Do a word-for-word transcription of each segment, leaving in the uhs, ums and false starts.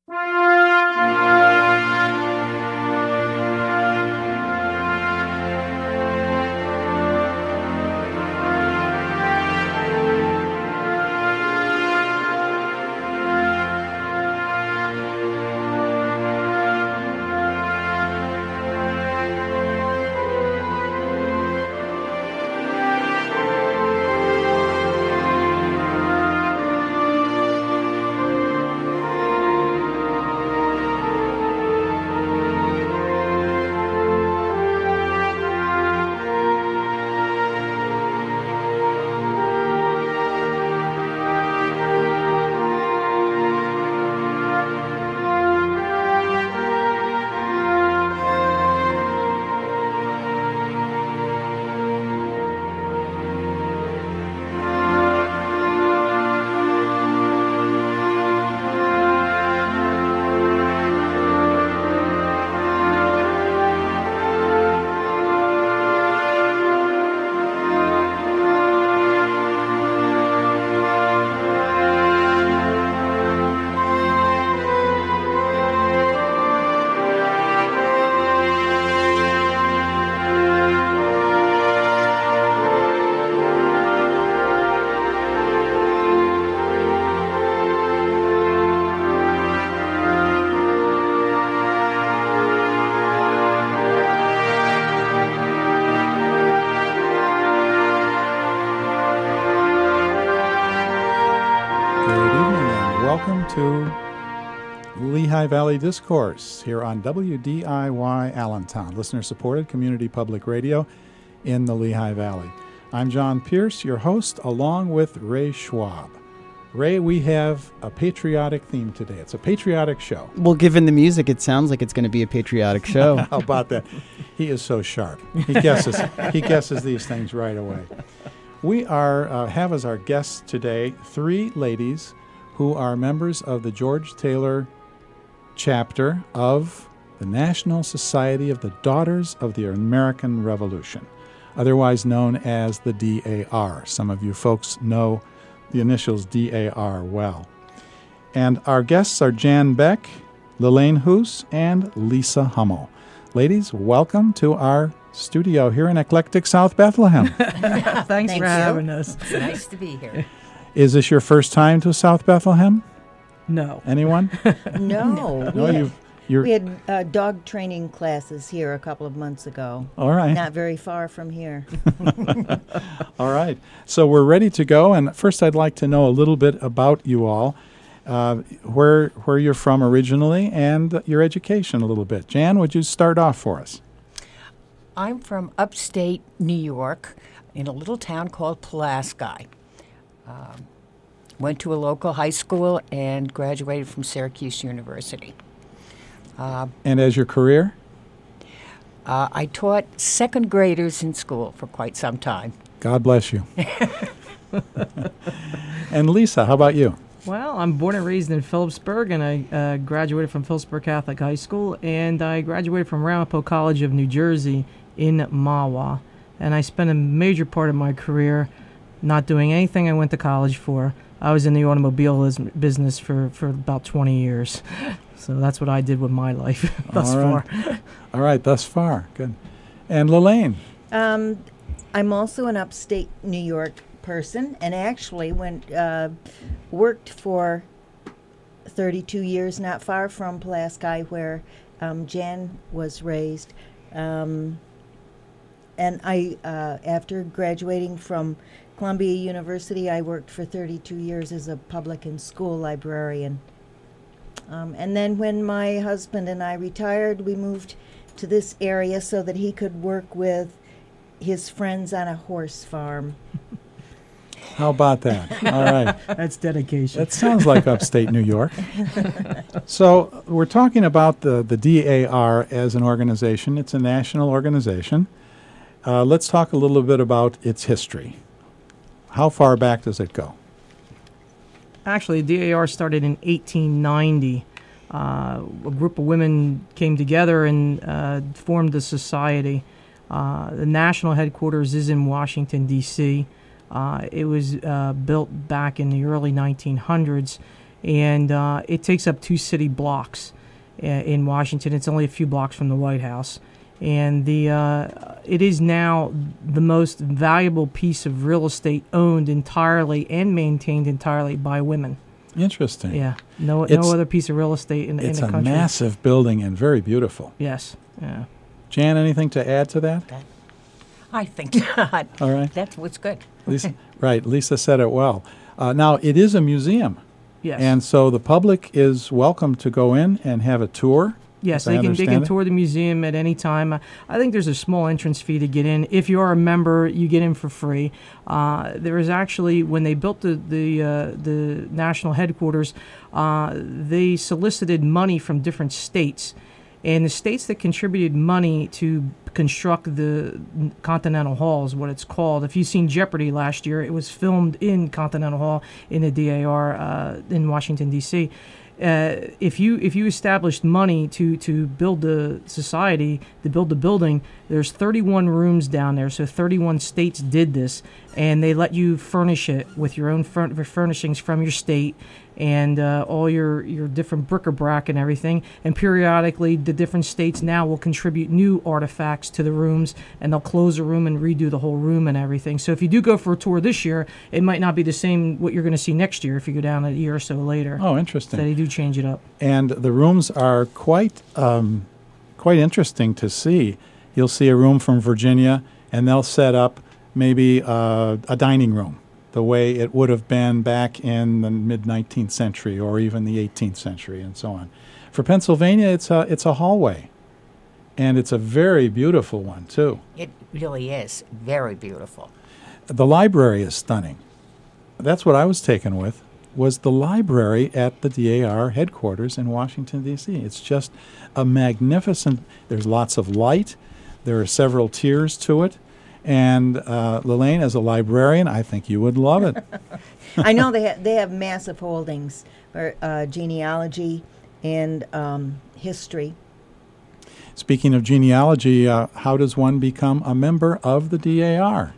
To Lehigh Valley Discourse here on W D I Y Allentown, listener-supported community public radio in the Lehigh Valley. I'm John Pierce, your host, along with Ray Schwab. Ray, we have a patriotic theme today. It's a patriotic show. Well, given the music, it sounds like it's going to be a patriotic show. How about that? He is so sharp. He guesses. He guesses these things right away. We are uh, have as our guests today three ladies who are members of the George Taylor chapter of the National Society of the Daughters of the American Revolution, otherwise known as the D A R. Some of you folks know the initials D A R well. And our guests are Jan Beck, Lelaine Hoos, and Lisa Hummel. Ladies, welcome to our studio here in eclectic South Bethlehem. Thanks, Thanks for you. having us. It's nice to be here. Is this your first time to South Bethlehem? No. Anyone? No. No, you. You're We had uh, dog training classes here a couple of months ago. All right. Not very far from here. All right. So we're ready to go. And first, I'd like to know a little bit about you all, uh, where where you're from originally, and your education a little bit. Jan, would you start off for us? I'm from upstate New York, in a little town called Pulaski. Um, went to a local high school and graduated from Syracuse University. Uh, and as your career? Uh, I taught second graders in school for quite some time. God bless you. And Lisa, how about you? Well, I'm born and raised in Phillipsburg, and I uh, graduated from Phillipsburg Catholic High School, and I graduated from Ramapo College of New Jersey in Mahwah. And I spent a major part of my career not doing anything I went to college for. I was in the automobile business for, for about twenty years. So that's what I did with my life thus All right. far. All right, thus far. Good. And Lelaine? Um, I'm also an upstate New York person, and actually went uh, worked for thirty-two years not far from Pulaski, where um, Jan was raised. Um, and I, uh, after graduating from Columbia University, I worked for thirty-two years as a public and school librarian. Um, and then when my husband and I retired, we moved to this area so that he could work with his friends on a horse farm. How about that? All right. That's dedication. That sounds like upstate New York. So we're talking about the, the D A R as an organization. It's a national organization. Uh, let's talk a little bit about its history. How far back does it go? Actually, the D A R started in eighteen ninety. Uh, a group of women came together and uh, formed a society. Uh, the national headquarters is in Washington, D C Uh, it was uh, built back in the early nineteen hundreds, and uh, it takes up two city blocks uh, in Washington. It's only a few blocks from the White House. And the uh, it is now the most valuable piece of real estate owned entirely and maintained entirely by women. Interesting. Yeah, no It's- no other piece of real estate in, in It's the a country. massive building and very beautiful. Yes. Yeah. Jan, anything to add to that? I think not. All right. That's what's good. Lisa, right. Lisa said it well. Uh, now, it is a museum, Yes. and so the public is welcome to go in and have a tour. Yes, as I they can they understand can it. tour the museum at any time. Uh, I think there's a small entrance fee to get in. If you are a member, you get in for free. Uh, there is actually, when they built the the uh, the national headquarters, uh, they solicited money from different states, and the states that contributed money to construct the Continental Hall is what it's called. If you've seen Jeopardy last year, it was filmed in Continental Hall in the D A R uh, in Washington D C Uh, if you if you established money to, to build the society, to build the building, there's thirty-one rooms down there. So thirty-one states did this, and they let you furnish it with your own furn- furnishings from your state and uh, all your, your different bric-a-brac and everything. And periodically, the different states now will contribute new artifacts to the rooms, and they'll close a room and redo the whole room and everything. So if you do go for a tour this year, it might not be the same what you're going to see next year if you go down a year or so later. Oh, So interesting. they do change it up. And the rooms are quite um, quite interesting to see. You'll see a room from Virginia, and they'll set up maybe uh, a dining room, the way it would have been back in the mid-nineteenth century or even the eighteenth century and so on. For Pennsylvania, it's a, it's a hallway, and it's a very beautiful one, too. It really is very beautiful. The library is stunning. That's what I was taken with, was the library at the D A R headquarters in Washington, D C It's just a magnificent, there's lots of light, there are several tiers to it, and uh, Lelaine, as a librarian, I think you would love it. I know they ha- they have massive holdings for uh, genealogy and um, history. Speaking of genealogy, uh, how does one become a member of the D A R?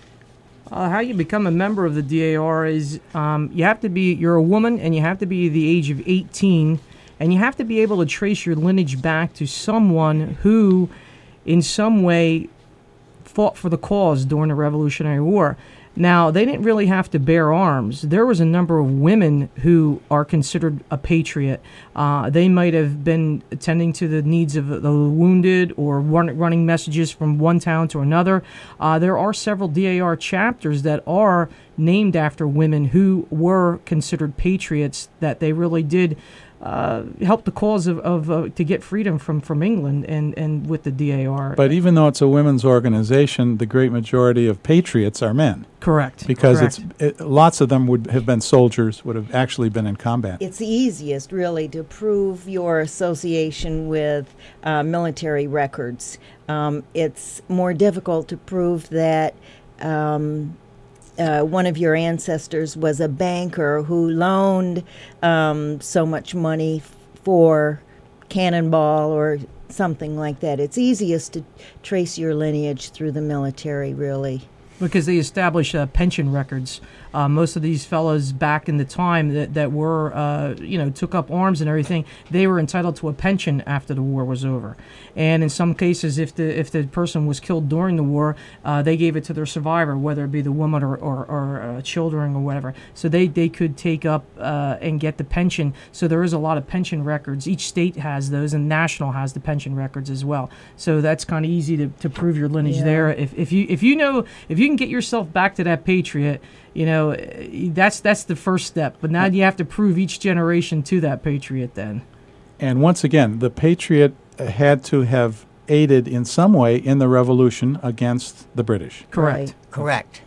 Uh, how you become a member of the D A R is um, you have to be, you're a woman and you have to be the age of eighteen, and you have to be able to trace your lineage back to someone who in some way fought for the cause during the Revolutionary War. Now, they didn't really have to bear arms. There was a number of women who are considered a patriot. Uh, they might have been attending to the needs of the wounded or run, running messages from one town to another. Uh, there are several D A R chapters that are named after women who were considered patriots, that they really did uh, help the cause of, of uh, to get freedom from, from England and, and with the D A R. But even though it's a women's organization, the great majority of patriots are men. Correct. Because Correct. it's it, lots of them would have been soldiers, would have actually been in combat. It's the easiest, really, to prove your association with uh, military records. Um, it's more difficult to prove that um, uh, one of your ancestors was a banker who loaned um, so much money f- for Cannonball or something like that. It's easiest to trace your lineage through the military, really. Because they establish uh, pension records. Uh, most of these fellows back in the time that, that were, uh, you know, took up arms and everything, they were entitled to a pension after the war was over. And in some cases, if the if the person was killed during the war, uh, they gave it to their survivor, whether it be the woman or, or, or uh, children or whatever. So they, they could take up uh, and get the pension. So there is a lot of pension records. Each state has those, and national has the pension records as well. So that's kind of easy to, to prove your lineage Yeah. there. If if you if you know if you can get yourself back to that patriot, you know, that's that's the first step. But now you have to prove each generation to that patriot then. And once again, the patriot uh, had to have aided in some way in the revolution against the British. Correct. Right. Correct.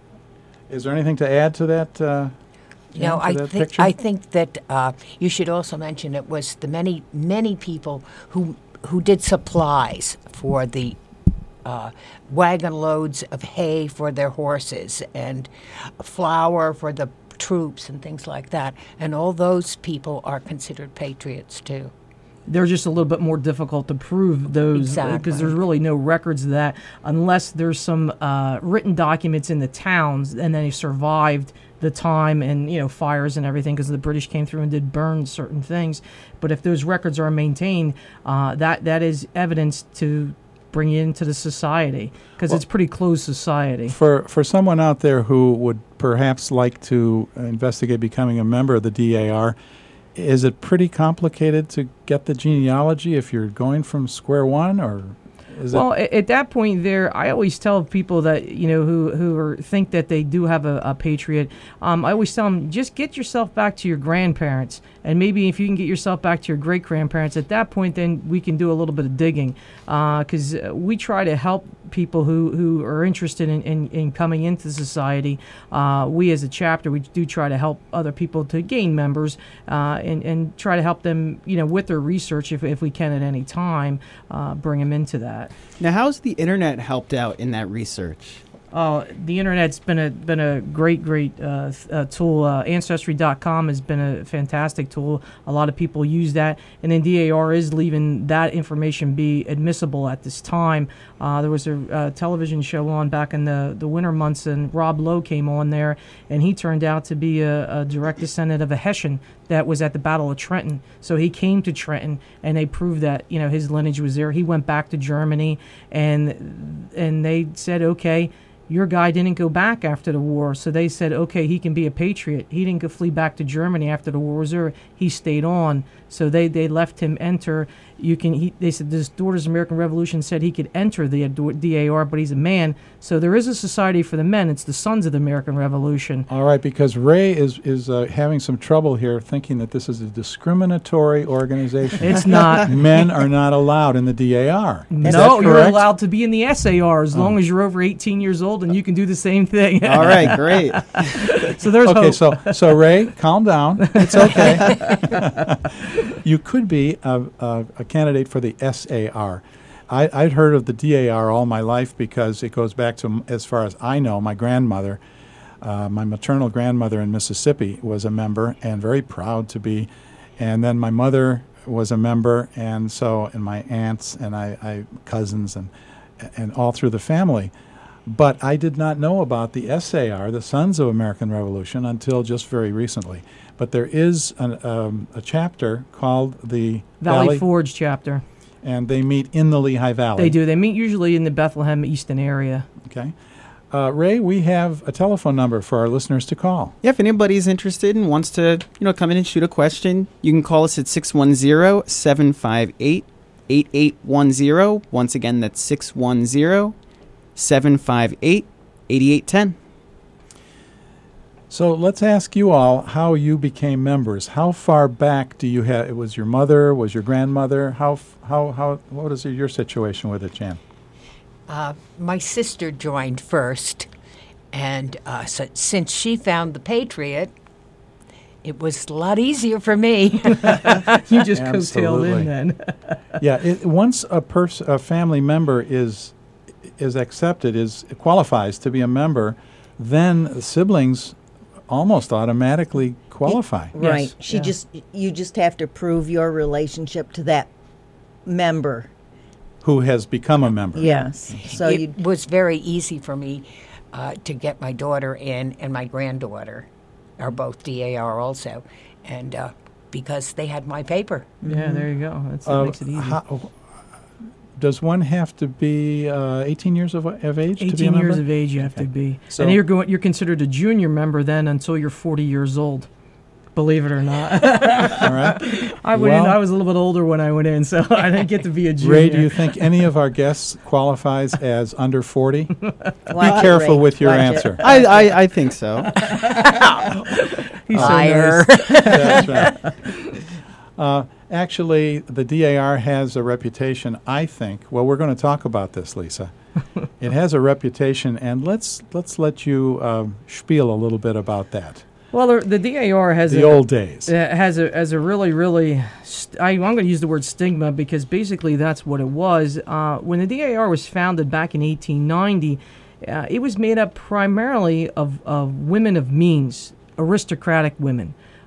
Is there anything to add to that? Uh, You know, to I that think picture? I think that uh, you should also mention it was the many many people who who did supplies for the uh, wagon loads of hay for their horses and flour for the troops and things like that. And all those people are considered patriots too. they're just a little bit more difficult to prove those because Exactly. there's really no records of that unless there's some uh, written documents in the towns and then they survived the time and you know fires and everything because the British came through and did burn certain things. But if those records are maintained, uh, that that is evidence to bring you into the society because Well- it's pretty closed society. For for someone out there who would perhaps like to investigate becoming a member of the D A R, is it pretty complicated to get the genealogy if you're going from square one, or is Well, it? a- at that point there, I always tell people that, you know, who, who are, think that they do have a, a patriot, um, I always tell them, just get yourself back to your grandparents. And maybe if you can get yourself back to your great-grandparents, at that point, then we can do a little bit of digging. Because uh, we try to help people who, who are interested in, in, in coming into society. Uh, we as a chapter, we do try to help other people to gain members uh, and, and try to help them, you know, with their research if, if we can at any time, uh, bring them into that. Now, how's the internet helped out in that research? Oh, the internet's been a been a great, great uh, th- uh, tool. Uh, Ancestry dot com has been a fantastic tool. A lot of people use that, and then D A R is leaving that information be admissible at this time. Uh, there was a uh, television show on back in the, the winter months, and Rob Lowe came on there, and he turned out to be a, a direct descendant of a Hessian that was at the Battle of Trenton. So he came to Trenton, and they proved that you know his lineage was there. He went back to Germany, and and they said, okay, your guy didn't go back after the war, so they said, okay, he can be a patriot. He didn't go flee back to Germany after the war was over. He stayed on, so they, they left him enter. You can. He, they said this Daughters of American Revolution said he could enter the D A R, but he's a man. So there is a society for the men. It's the Sons of the American Revolution. All right, because Ray is is uh, having some trouble here, thinking that this is a discriminatory organization. It's not. Men are not allowed in the D A R. Is that No, you're correct? allowed to be in the S A R as long as you're over eighteen years old, and you can do the same thing. All right, great. So there's Okay, hope. so so Ray, calm down. It's okay. You could be a, a, a candidate for the S A R. I, I'd heard of the D A R all my life because it goes back to, as far as I know, my grandmother. Uh, my maternal grandmother in Mississippi was a member and very proud to be. And then my mother was a member, and so, and my aunts and I, I cousins and and all through the family. But I did not know about the S A R, the Sons of American Revolution, until just very recently. But there is an, um, a chapter called the Valley, Valley, Forge chapter. and they meet in the Lehigh Valley. They do. They meet usually in the Bethlehem Easton area. Okay. Uh, Ray, we have a telephone number for our listeners to call. Yeah, if anybody's interested and wants to, you know, come in and shoot a question, you can call us at six one zero, seven five eight, eight eight one zero. Once again, that's six one zero, seven five eight, eight eight one zero. So let's ask you all how you became members. How far back do you have? It was your mother? Was your grandmother? How f- how how? What is your situation with it, Jan? Uh, my sister joined first, and uh, so, since she found the Patriot, it was a lot easier for me. You just coattailed Absolutely. in then. Yeah. It, once a pers- a family member is is accepted, is qualifies to be a member, then siblings almost automatically qualify. Right. Yes, She yeah. just you just have to prove your relationship to that member. Who has become a member? Yes. So it you was very easy for me uh, to get my daughter in, and my granddaughter are both D A R also, and uh, because they had my paper. Yeah, there you go. That's, that Uh, makes it easy. how- does one have to be uh, eighteen years of, of age to be a eighteen member? years of age you have to Okay. be. So- and you're going you're considered a junior member then until you're forty years old. Believe it or not. All right. I went in, Well- I was a little bit older when I went in, so I didn't get to be a junior. Ray, do you think any of our guests qualifies as under forty? Be watch it, careful Ray. with your Watch it. answer. I, I, I think so. He's so Liar. nice. That's right. Uh, actually, the D A R has a reputation, I think. Well, we're going to talk about this, Lisa. It has a reputation, and let's let's let you uh, spiel a little bit about that. Well, the, the D A R has The a, old days. uh, has a has a really really st- I, I'm going to use the word stigma because basically that's what it was. Uh, when the D A R was founded back in eighteen ninety, uh, it was made up primarily of, of women of means, aristocratic women.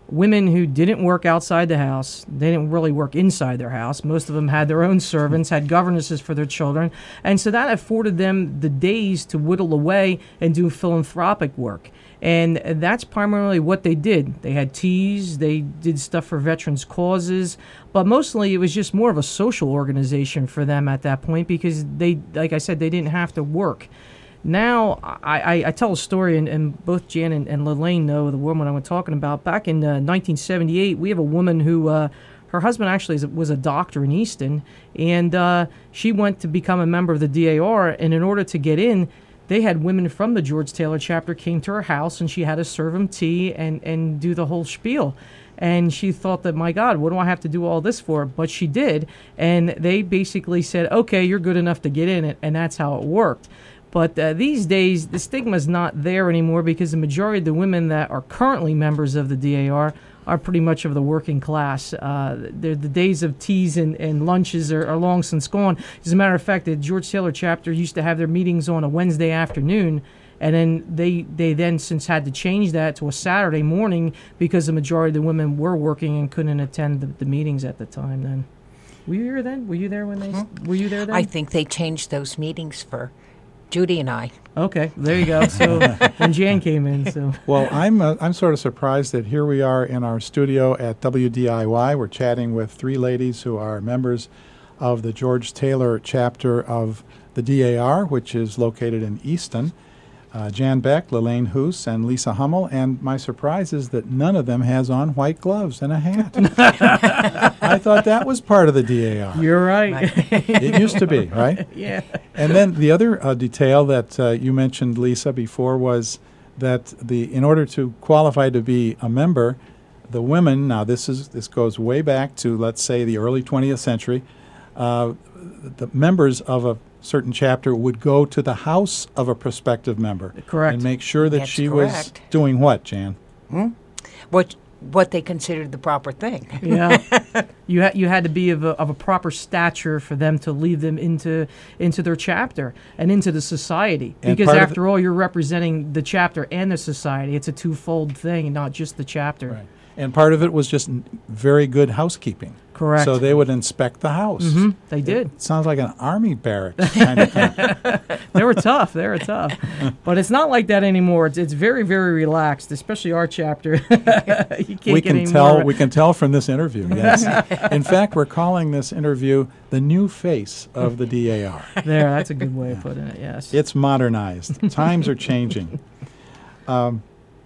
women who didn't work outside the house. They didn't really work inside their house. Most of them had their own servants, had governesses for their children. And so that afforded them the days to whittle away and do philanthropic work. And that's primarily what they did. They had teas, they did stuff for veterans' causes, but mostly it was just more of a social organization for them at that point because they, like I said, they didn't have to work. Now, I, I, I tell a story, and, and both Jan and, and Lelaine know the woman I was talking about. Back in uh, nineteen seventy-eight, we have a woman who, uh, her husband actually is, was a doctor in Easton, and uh, she went to become a member of the D A R, and in order to get in, they had women from the George Taylor chapter came to her house, and she had to serve them tea and, and do the whole spiel. And she thought that, my God, what do I have to do all this for? But she did, and they basically said, okay, you're good enough to get in it, and that's how it worked. But uh, these days, the stigma is not there anymore because the majority of the women that are currently members of the D A R are pretty much of the working class. Uh, the days of teas and, and lunches are, are long since gone. As a matter of fact, the George Taylor chapter used to have their meetings on a Wednesday afternoon, and then they, they then since had to change that to a Saturday morning because the majority of the women were working and couldn't attend the, the meetings at the time then. Were you here then? Were you there when they, mm-hmm. were you there then? I think they changed those meetings for Judy and I. Okay, there you go. So when Jan came in, so well, I'm uh, I'm sort of surprised that here we are in our studio at W D I Y. We're chatting with three ladies who are members of the George Taylor chapter of the D A R, which is located in Easton. Uh, Jan Beck, Lelaine Hoos, and Lisa Hummel. And my surprise is that none of them has on white gloves and a hat. I thought that was part of the D A R. You're right. It used to be, right? Yeah. And then the other uh, detail that uh, you mentioned, Lisa, before was that the in order to qualify to be a member, the women, now this is this goes way back to, let's say, the early twentieth century, uh, the members of a certain chapter would go to the house of a prospective member. Correct. And make sure that That's she correct. was doing what, Jan? Hmm? What what they considered the proper thing. Yeah. You had you had to be of a, of a proper stature for them to lead them into into their chapter and into the society. And because part of after all, you're representing the chapter and the society. It's a twofold thing, not just the chapter. Right. And part of it was just n- very good housekeeping. Correct. So they would inspect the house. Mm-hmm. They did. It sounds like an army barracks kind of thing. They were tough. They were tough. But it's not like that anymore. It's, it's very, very relaxed, especially our chapter. You can't we get can any tell. more. We can tell from this interview. Yes. In fact, we're calling this interview the new face of the D A R. There, that's a good way of putting it. Yes. It's modernized. Times are changing. Um,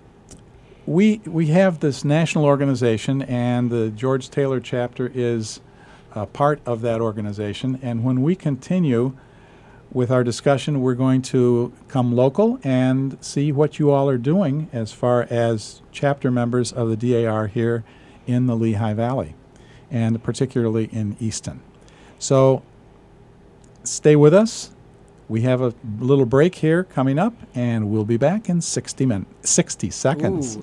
we we have this national organization, and the George Taylor chapter is a part of that organization. And when we continue with our discussion, we're going to come local and see what you all are doing as far as chapter members of the D A R here in the Lehigh Valley, and particularly in Easton. So stay with us. We have a little break here coming up, and we'll be back in sixty min- sixty seconds.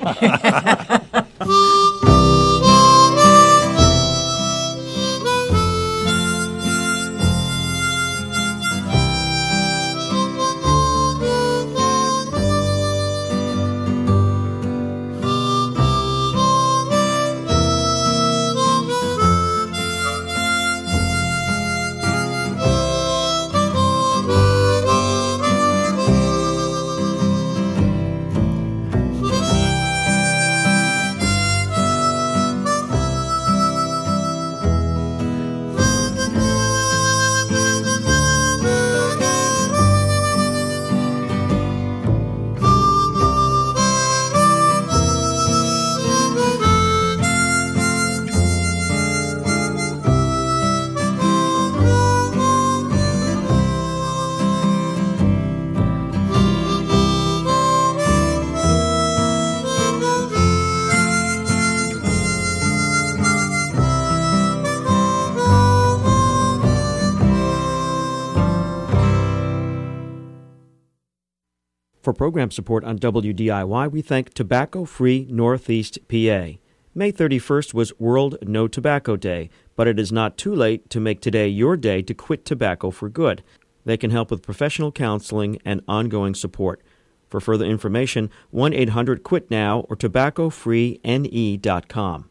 For program support on W D I Y, we thank Tobacco Free Northeast P A. May thirty-first was World No Tobacco Day, but it is not too late to make today your day to quit tobacco for good. They can help with professional counseling and ongoing support. For For further information, one eight hundred quit now or tobacco free N E dot com.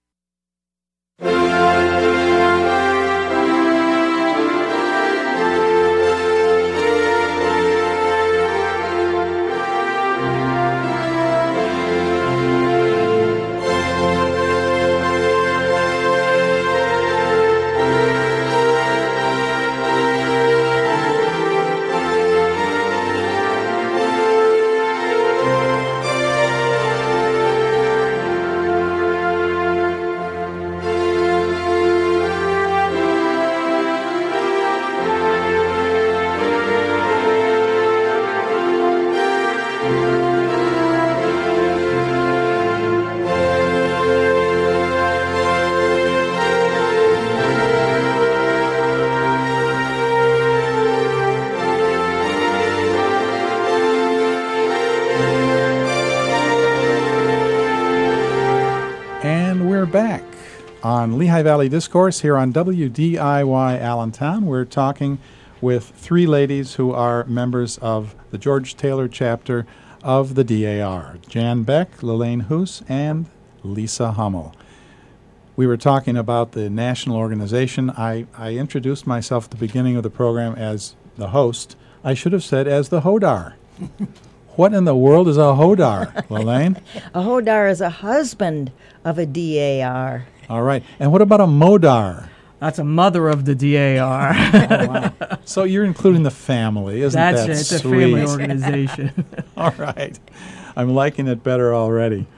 Back on Lehigh Valley Discourse here on W D I Y Allentown. We're talking with three ladies who are members of the George Taylor chapter of the D A R, Jan Beck, Lelaine Hoos, and Lisa Hummel. We were talking about the national organization. I, I introduced myself at the beginning of the program as the host. I should have said as the Hodar. What in the world is a Hodar, Lelaine? A Hodar is a husband of a D A R. All right. And what about a Modar? That's a mother of the D A R. Oh, wow. So you're including the family, isn't That's that it. It's sweet? a family organization. All right. I'm liking it better already.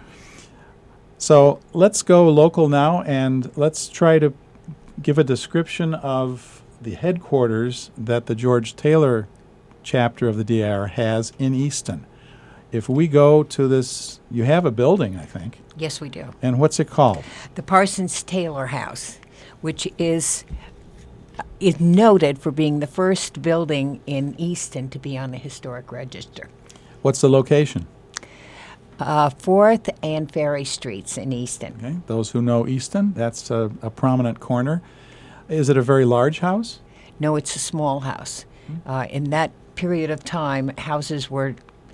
So let's go local now, and let's try to give a description of the headquarters that the George Taylor chapter of the D A R has in Easton. If we go to this, you have a building, I think. Yes, we do. And what's it called? The Parsons Taylor House, which is is noted for being the first building in Easton to be on the historic register. What's the location? Uh, Fourth and Ferry Streets in Easton. Okay. Those who know Easton, that's a, a prominent corner. Is it a very large house? No, it's a small house. Mm-hmm. Uh, in that period of time, houses were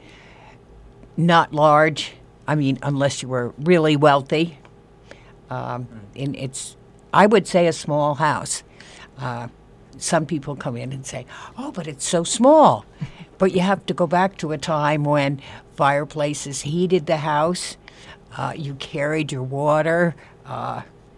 not large. I mean, unless you were really wealthy. Um, and it's, I would say, a small house. Uh, some people come in and say, oh, but it's so small. But you have to go back to a time when fireplaces heated the house. Uh, you carried your water. Uh,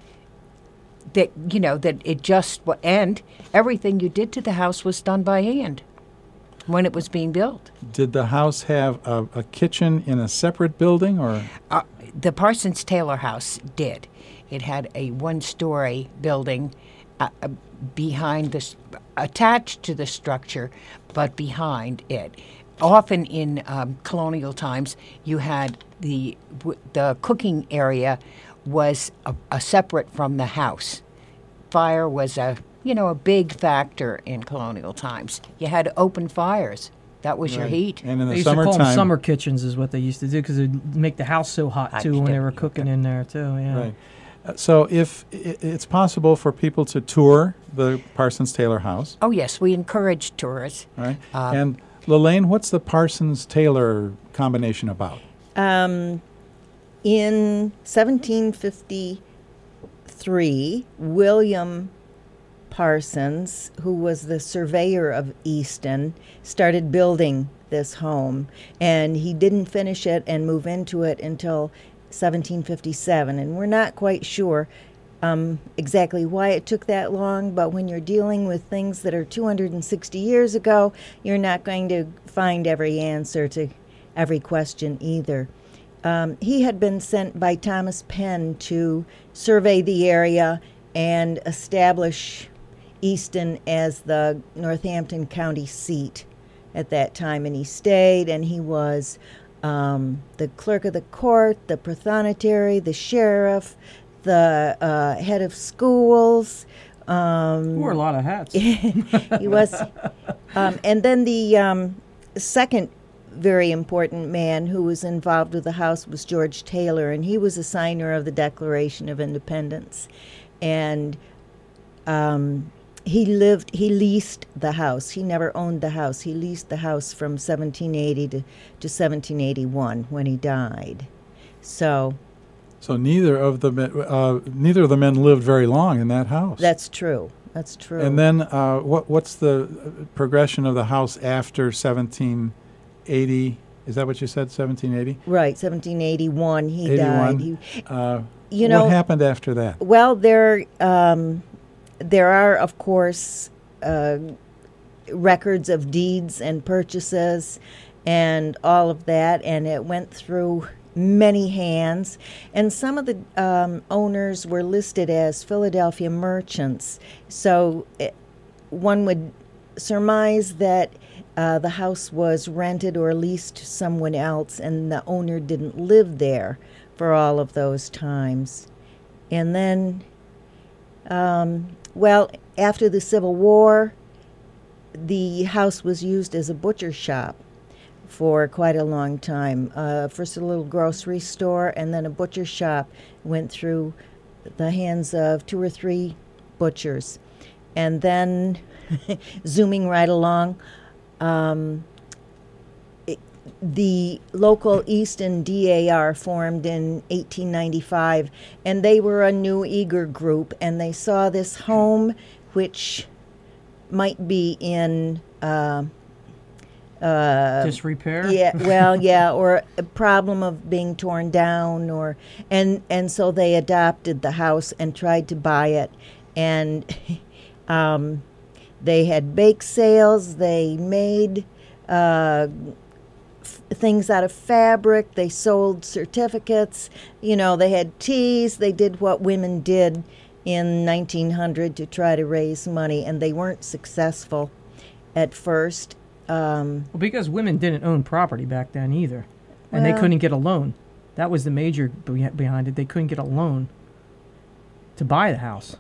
that, you know, that it just, and everything you did to the house was done by hand when it was being built. Did the house have a, a kitchen in a separate building, or? Uh, the Parsons Taylor House did. It had a one-story building uh, uh, behind this, attached to the structure, but behind it. Often in um, colonial times, you had the w- the cooking area was a, a separate from the house. Fire was a you know, a big factor in colonial times. You had open fires. That was right. your heat. And in the They used to call them summertime, summer kitchens is what they used to do because it'd make the house so hot, Hot too, when they were to- cooking in there, too. Yeah. right. Uh, so if I- it's possible for people to tour the Parsons Taylor house, Oh, yes, we encourage tours. right? Uh, And Lelaine, what's the Parsons Taylor combination about? Um, in seventeen fifty-three, William Parsons, who was the surveyor of Easton, started building this home, and he didn't finish it and move into it until seventeen fifty-seven, and we're not quite sure um, exactly why it took that long, but when you're dealing with things that are two hundred sixty years ago, you're not going to find every answer to every question either. Um, he had been sent by Thomas Penn to survey the area and establish Easton as the Northampton County seat at that time, and he stayed, and he was um, the clerk of the court, the prothonotary, the sheriff, the uh, head of schools. Um, Wore a lot of hats. he was, um, and then the um, second very important man who was involved with the house was George Taylor, and he was a signer of the Declaration of Independence, and um, he lived, he leased the house. He never owned the house. He leased the house from seventeen eighty to, to seventeen eighty-one when he died. So So neither of the men, uh, neither of the men lived very long in that house. that's true. That's true. And then uh, what what's the progression of the house after seventeen eighty? Is that what you said, seventeen eighty? right, seventeen eighty-one he eighty-one. died. He, Uh, you know, what happened after that? well, there um, there are, of course, uh, records of deeds and purchases and all of that, and it went through many hands. And some of the um, owners were listed as Philadelphia merchants. So it, one would surmise that uh, the house was rented or leased to someone else, and the owner didn't live there for all of those times. And then, um, well, after the Civil War, the house was used as a butcher shop for quite a long time. Uh, first a little grocery store, and then a butcher shop went through the hands of two or three butchers. And then, zooming right along, um, it, the local Easton D A R formed in eighteen ninety-five, and they were a new eager group, and they saw this home which might be in uh, uh, Disrepair? yeah, well, yeah, or a problem of being torn down, or and and so they adopted the house and tried to buy it, and um, they had bake sales. They made uh, f- things out of fabric. They sold certificates. You know, they had teas. They did what women did in nineteen hundred to try to raise money, and they weren't successful at first. Um, Well, because women didn't own property back then either, and they Well- couldn't get a loan. That was the major be- behind it. They couldn't get a loan to buy the house.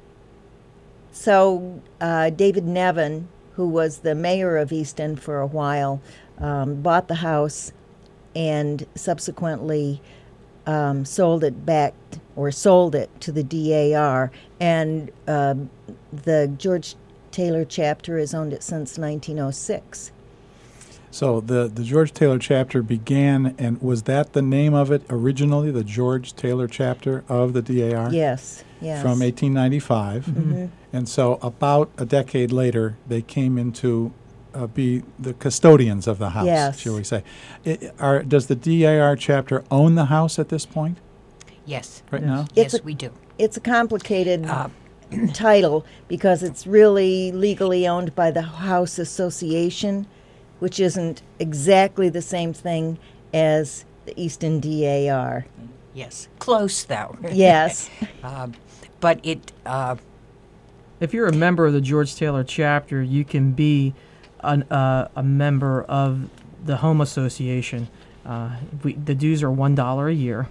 So uh, David Nevin, who was the mayor of Easton for a while, um, bought the house and subsequently um, sold it back or sold it to the D A R. And uh, the George Taylor chapter has owned it since nineteen oh six. So the, the George Taylor chapter began, and was that the name of it originally, the George Taylor chapter of the D A R? Yes, yes. From eighteen ninety-five. Mhm. And so about a decade later, they came into uh, be the custodians of the house, Yes. shall we say. I, are, does the D A R chapter own the house at this point, Yes. right Yes. now? It's yes, a- we do. It's a complicated Uh, title because it's really legally owned by the House Association, which isn't exactly the same thing as the Easton D A R. yes. Close, though. Yes. Um, but it, uh, If you're a member of the George Taylor chapter, you can be an, uh, a member of the Home Association. Uh, we, the dues are one dollar a year.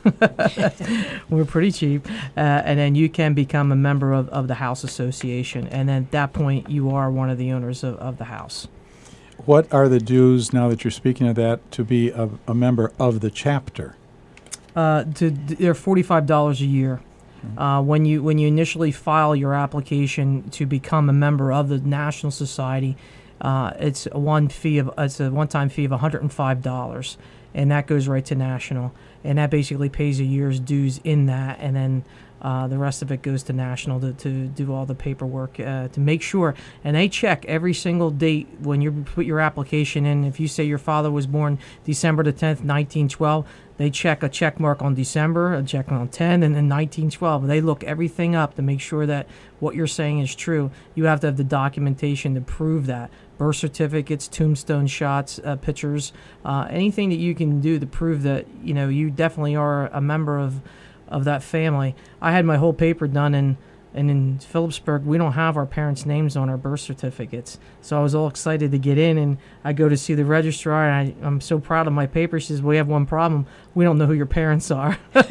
We're pretty cheap, uh, and then you can become a member of, of the House Association, and then at that point, you are one of the owners of, of the house. What are the dues, now that you're speaking of that, to be a, a member of the chapter? Uh, to, they're forty-five dollars a year. Uh, when you when you initially file your application to become a member of the National Society, uh, it's a one fee of it's a one-time fee of one hundred five dollars, and that goes right to National, and that basically pays a year's dues in that, and then uh, the rest of it goes to National to, to do all the paperwork uh, to make sure, and they check every single date when you put your application in. If you say your father was born December the tenth, nineteen twelve. They check a check mark on December, a check on ten, and then nineteen twelve. They look everything up to make sure that what you're saying is true. You have to have the documentation to prove that. Birth certificates, tombstone shots, uh, pictures, uh, anything that you can do to prove that, you know, you definitely are a member of, of that family. I had my whole paper done, and and in Phillipsburg, we don't have our parents' names on our birth certificates. So I was all excited to get in, and I go to see the registrar, and I, I'm so proud of my paper. She says, we have one problem. We don't know who your parents are. So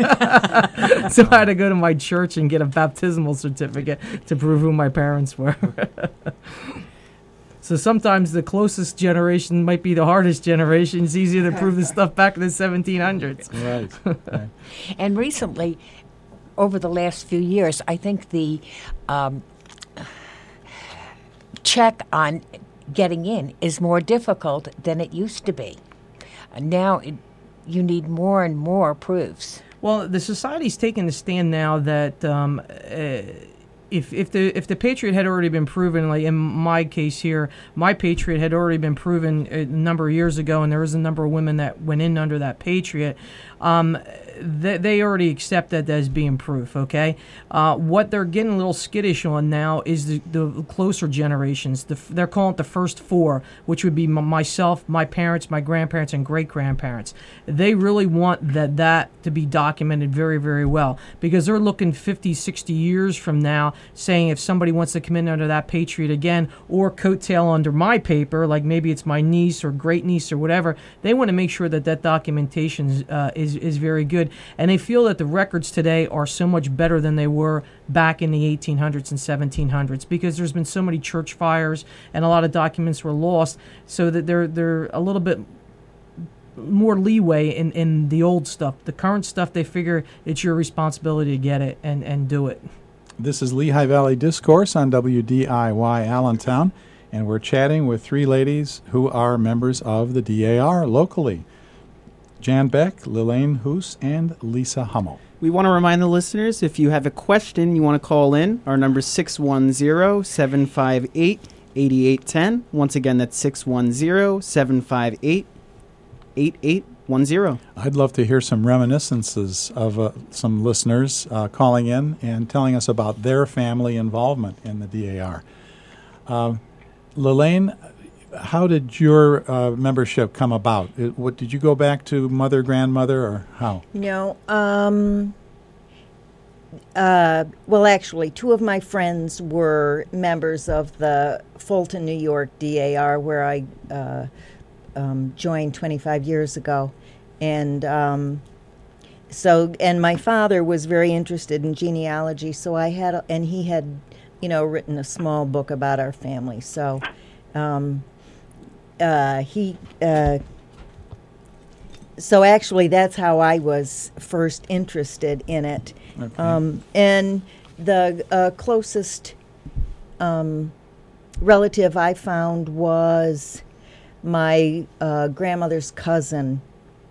I had to go to my church and get a baptismal certificate to prove who my parents were. So sometimes the closest generation might be the hardest generation. It's easier to prove this stuff back in the seventeen hundreds. Right. right. and recently, over the last few years, I think the um, check on getting in is more difficult than it used to be. Now it, you need more and more proofs. Well, the society's taking the stand now that um, uh, if if the if the Patriot had already been proven, like in my case here, my Patriot had already been proven a number of years ago, and there was a number of women that went in under that Patriot. Um, they, they already accept that as being proof, okay? Uh, what they're getting a little skittish on now is the, the closer generations. The, they're calling it the first four, which would be m- myself, my parents, my grandparents, and great-grandparents. They really want that, that to be documented very, very well, because they're looking fifty, sixty years from now, saying if somebody wants to come in under that Patriot again, or coattail under my paper, like maybe it's my niece or great-niece or whatever, they want to make sure that that documentation uh, is, is very good. And they feel that the records today are so much better than they were back in the eighteen hundreds and seventeen hundreds, because there's been so many church fires and a lot of documents were lost, so that they're they're a little bit more leeway in, in the old stuff. The current stuff, they figure it's your responsibility to get it and, and do it. This is Lehigh Valley Discourse on W D I Y Allentown, and we're chatting with three ladies who are members of the D A R locally. Jan Beck, Lelaine Hoos, and Lisa Hummel. We want to remind the listeners, if you have a question you want to call in, our number is six one zero, seven five eight, eight eight one zero. Once again, that's six one zero, seven five eight, eight eight one zero. I'd love to hear some reminiscences of uh, some listeners uh, calling in and telling us about their family involvement in the D A R. Uh, Lelaine, how did your uh, membership come about? It, what, did you go back to mother, grandmother, or how? No. Um, uh, well, actually, two of my friends were members of the Fulton, New York D A R, where I uh, um, joined twenty-five years ago. And um, so, and my father was very interested in genealogy, so I had, a, and he had, you know, written a small book about our family. So um, uh, he, uh, so actually that's how I was first interested in it. Okay. Um, and the uh, closest um, relative I found was my uh, grandmother's cousin.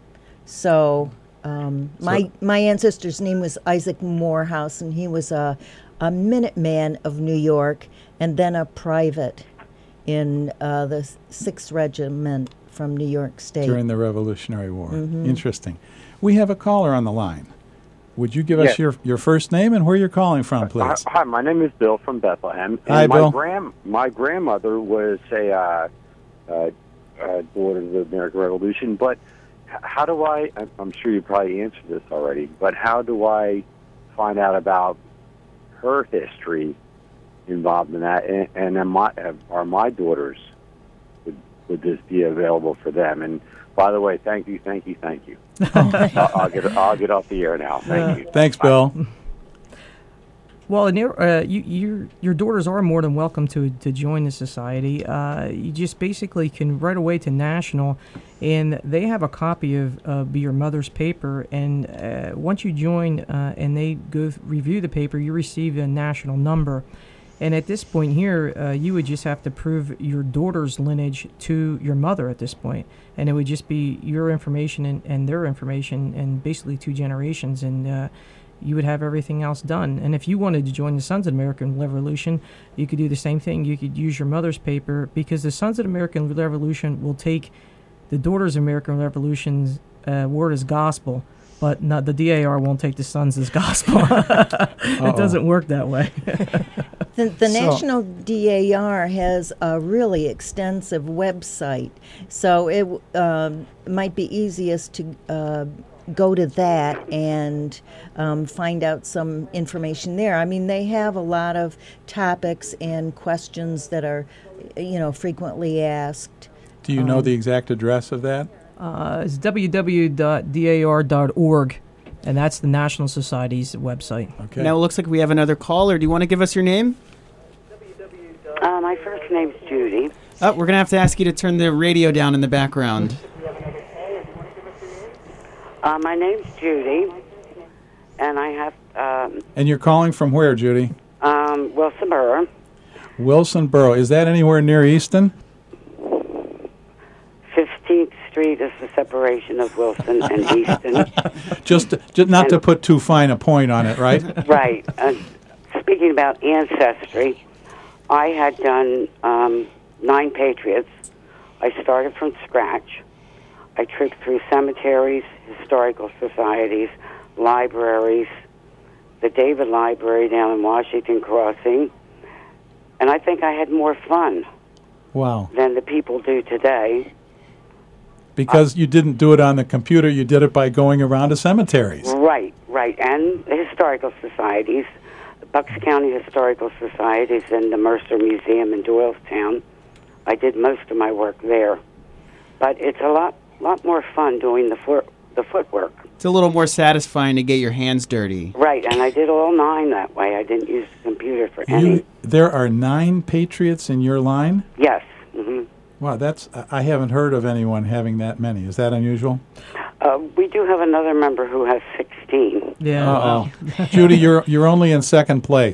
So, um, So- my my ancestor's name was Isaac Morehouse, and he was a, a Minuteman of New York, and then a private in uh, the sixth Regiment from New York State. During the Revolutionary War. Mhm. Interesting. We have a caller on the line. Would you give us Yes. your, your first name and where you're calling from, please? Hi, hi, my name is Bill from Bethlehem. And Hi, my Bill. Grand, my grandmother was a uh, uh, uh, daughter of the American Revolution, but h- how do I, I'm- I'm sure you probably answered this already, but how do I find out about her history involved in that? And, and am I, are my daughters, would, would this be available for them? And by the way, thank you, thank you, thank you. I'll, I'll get I'll get off the air now. Thank you. Thanks, Bye. Bill. Well, and your, uh, you, your your daughters are more than welcome to to join the society. Uh, you just basically can write away to National, and they have a copy of uh, your mother's paper. And uh, once you join, uh, and they go th- review the paper, you receive a National number. And at this point here, uh, you would just have to prove your daughter's lineage to your mother at this point. And it would just be your information and, and their information, and basically two generations. And uh, you would have everything else done. And if you wanted to join the Sons of the American Revolution, you could do the same thing. You could use your mother's paper, because the Sons of the American Revolution will take the Daughters of the American Revolution's uh, word as gospel, but not, the D A R won't take the Sons as gospel. It doesn't work that way. The, the So- National D A R has a really extensive website, so it w- um, might be easiest to uh, go to that and um, find out some information there. I mean, they have a lot of topics and questions that are, you know, frequently asked. Do you know Um, the exact address of that? Uh, it's w w w dot d a r dot org, and that's the National Society's website. Okay. Now it looks like we have another caller. Do you want to give us your name? Uh, my first name's Judy. Oh, we're going to have to ask you to turn the radio down in the background. Uh, my name's Judy, and I have, um, And you're calling from where, Judy? um, Wilson Borough. Wilson Borough. Is that anywhere near Easton? fifteenth Street is the separation of Wilson and Easton. Just, just not And- to put too fine a point on it, right? Right. Uh, speaking about ancestry, I had done um, Nine Patriots. I started from scratch. I tripped through cemeteries, historical societies, libraries, the David Library down in Washington Crossing, and I think I had more fun Wow. than the people do today. Because you didn't do it on the computer, you did it by going around to cemeteries. Right, right, and the historical societies, the Bucks County Historical Societies and the Mercer Museum in Doylestown. I did most of my work there, but it's a lot, lot more fun doing the foot, the footwork. It's a little more satisfying to get your hands dirty. Right, and I did all nine that way. I didn't use the computer for any. You, there are nine Patriots in your line? Yes. hmm Wow, that's I haven't heard of anyone having that many. Is that unusual? Uh, we do have another member who has sixteen. Yeah. Uh-oh. Judy, you're you're only in second place.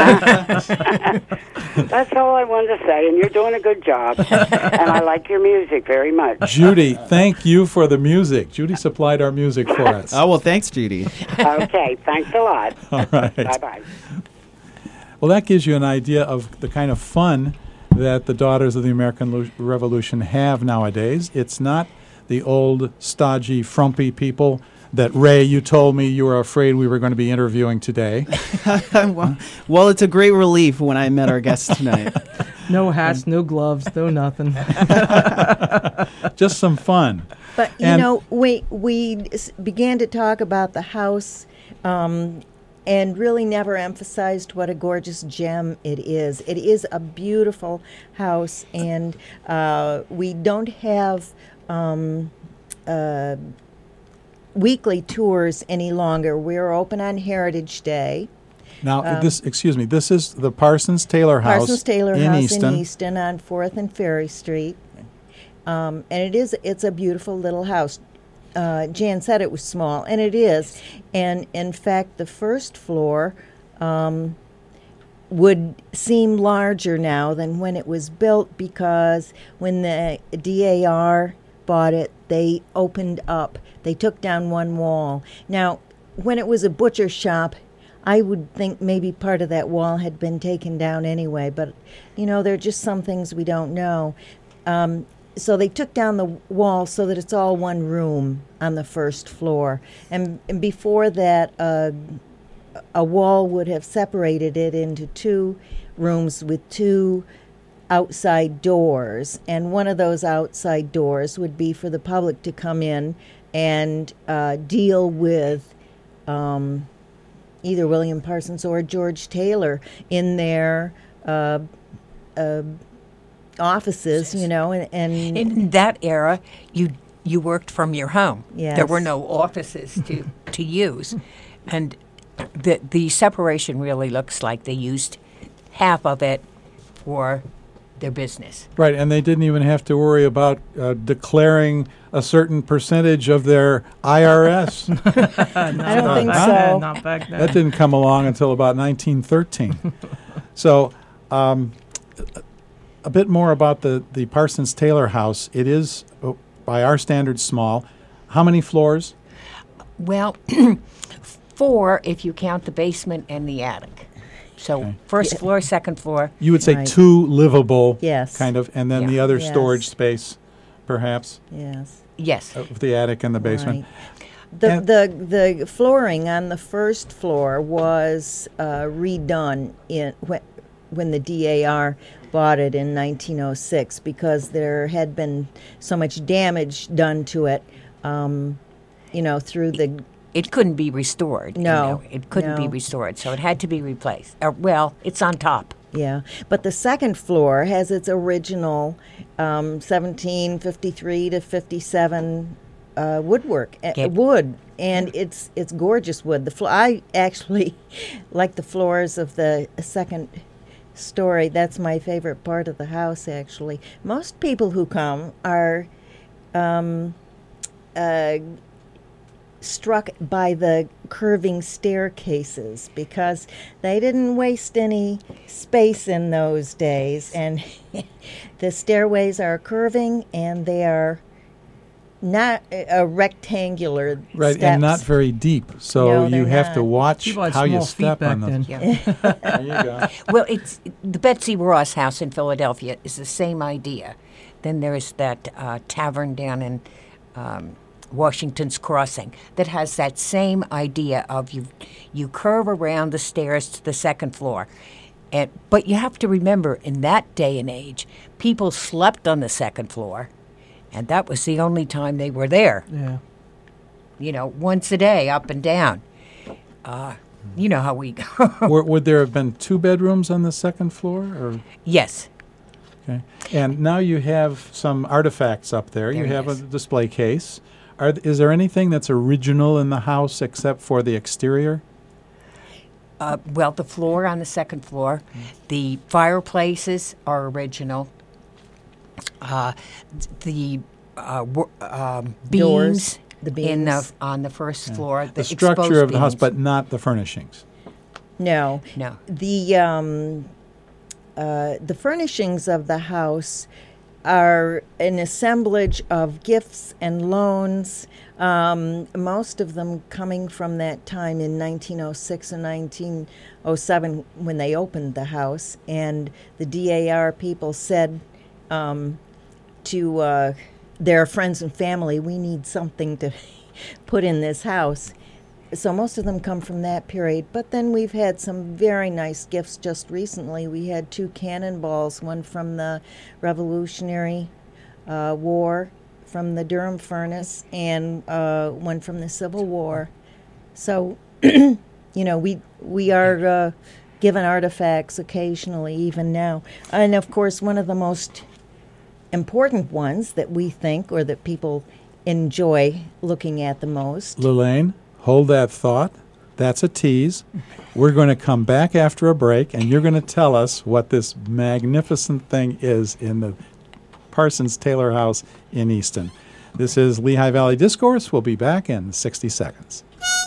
That's all I wanted to say, and you're doing a good job. And I like your music very much. Judy, thank you for the music. Judy supplied our music for us. Oh, well, thanks, Judy. Okay, thanks a lot. All right. Bye-bye. Well, that gives you an idea of the kind of fun that the Daughters of the American Lu- Revolution have nowadays. It's not the old, stodgy, frumpy people that, Ray, you told me you were afraid we were going to be interviewing today. well, well, it's a great relief when I met our guests tonight. No hats, no gloves, no nothing. Just some fun. But you And- know, we we s- began to talk about the house, um, and really never emphasized what a gorgeous gem it is. It is a beautiful house, and uh, we don't have um, uh, weekly tours any longer. We're open on Heritage Day. Now, Um, this, excuse me, this is the Parsons Taylor House Parsons Taylor in House Easton. in Easton on Fourth and Ferry Street, um, and it is it's a beautiful little house. Uh, Jan said it was small, and it is. And in fact, the first floor um, would seem larger now than when it was built, because when the D A R bought it, they opened up. They took down one wall. Now, when it was a butcher shop, I would think maybe part of that wall had been taken down anyway, but, you know, there are just some things we don't know. Um, so they took down the wall so that it's all one room on the first floor. And, and before that, uh, a wall would have separated it into two rooms with two outside doors. And one of those outside doors would be for the public to come in and uh, deal with um, either William Parsons or George Taylor in their uh, uh, offices, you know, and, and In that era, you you worked from your home. Yes. There were no offices to, to use. And the the separation really looks like they used half of it for their business. Right, and they didn't even have to worry about uh, declaring a certain percentage of their I R S. I don't think Huh? so. Not back then. That didn't come along until about nineteen thirteen. So, um, a bit more about the, the Parsons Taylor House. It is, uh, by our standards, small. How many floors? Well, four if you count the basement and the attic. So Okay. first floor, second floor. You would say Right. two livable, Yes. kind of, and then Yeah. the other Yes. storage space, perhaps, Yes. Yes. of the attic and the basement. Right. The, And- the the flooring on the first floor was uh, redone in when, when the D A R bought it in nineteen oh six, because there had been so much damage done to it, um, you know, through the It couldn't be restored. you No, know. It couldn't be no. restored, so it had to be replaced. Uh, well, it's on top. yeah. But the second floor has its original um, seventeen fifty-three to fifty-seven uh, woodwork, uh, Yep. wood, and it's it's gorgeous wood. The flo- I actually like the floors of the second story. That's my favorite part of the house, actually. Most people who come are um, uh, struck by the curving staircases because they didn't waste any space in those days. And the stairways are curving and they are not a rectangular Right, steps. and not very deep, so No, you they're have not. to watch People had how you small feet step back on them. then. Yeah. There you go. Well, it's the Betsy Ross House in Philadelphia is the same idea. Then there's that uh, tavern down in um, Washington's Crossing that has that same idea of you you curve around the stairs to the second floor. And, but you have to remember, in that day and age, people slept on the second floor, and that was the only time they were there. Yeah. You know, once a day, up and down. Uh, you know how we go. Were, would there have been two bedrooms on the second floor? Or Yes. okay. And now you have some artifacts up there. There you it have is. a display case. Are, th- is there anything that's original in the house except for the exterior? Uh, well, the floor on the second floor, the fireplaces are original. Uh, the uh, wo- um, Doors, beams, the in the beams. on the first floor, the, The structure exposed of the house, beams. but not the furnishings. No. no. The um, uh, the furnishings of the house are an assemblage of gifts and loans, um, most of them coming from that time in nineteen oh six and nineteen oh seven when they opened the house. And the D A R people said um, to uh, their friends and family, we need something to put in this house. So most of them come from that period. But then we've had some very nice gifts just recently. We had two cannonballs, one from the Revolutionary uh, War, from the Durham furnace, and uh, one from the Civil War. So, you know, we we are uh, given artifacts occasionally, even now. And, of course, one of the most important ones that we think, or that people enjoy looking at the most, Lelaine, hold that thought. That's a tease. We're going to come back after a break, and you're going to tell us what this magnificent thing is in the Parsons Taylor House in Easton. This is Lehigh Valley Discourse. We'll be back in sixty seconds.